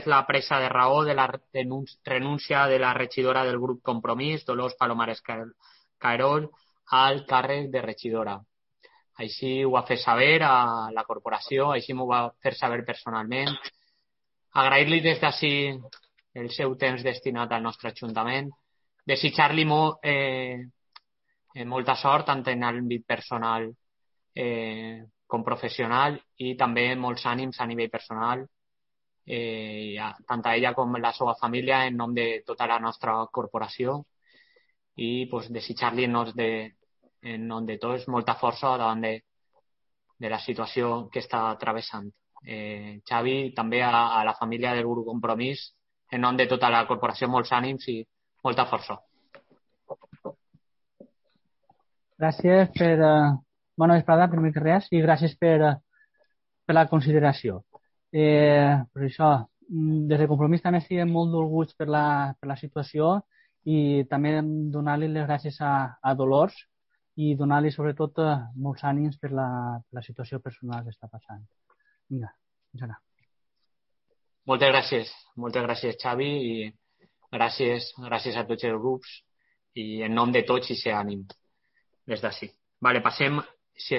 la presa de raó de la renúncia de la regidora del grup Compromís, Dolors Palomares Caerol, al càrrec de regidora. Així ho va fer saber a la corporació, així m'ho va fer saber personalment. Agrair-li des d'ací el seu temps destinat al nostre Ajuntament, desitjar-li molta sort tant en l'àmbit personal com professional i també molts ànims a nivell personal, tant a ella com a la seva família en nom de tota la nostra corporació i desitjar-li en nom de tots molta força davant de la situació que està travessant. Xavi, també a la família del grup Compromís, en nom de tota la corporació, molts ànims i molta força. Gràcies per bona vesprada, primer que res, i gràcies per la consideració. Per això, des de Compromís també estem molt dolguts per la situació i també donar-li les gràcies a Dolors i donar-li sobretot molts ànims per la situació personal que està passant. Vinga, fins ara. Moltes gràcies Xavi i gràcies a tots els grups i en nom de tots i ser ànim des d'ací. Vale, passem